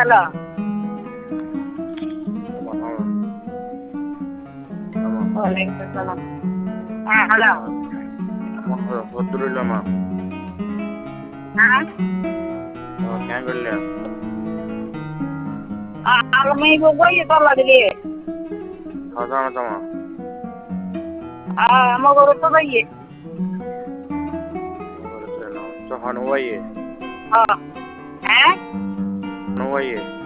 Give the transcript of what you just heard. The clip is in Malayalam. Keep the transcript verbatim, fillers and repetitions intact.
ഹലോ വലൈക്കും സലാം. ആ ഹലോ Alhamdulillah ma. ആ Oh, alhamdulillah. ആ അളമൈ പോയിട്ടുള്ളതില് Hazana sama. ആ നമ്മ കൊടുത്തു പയ്യെ So hanu waye. ആ ഏ Hanu waye.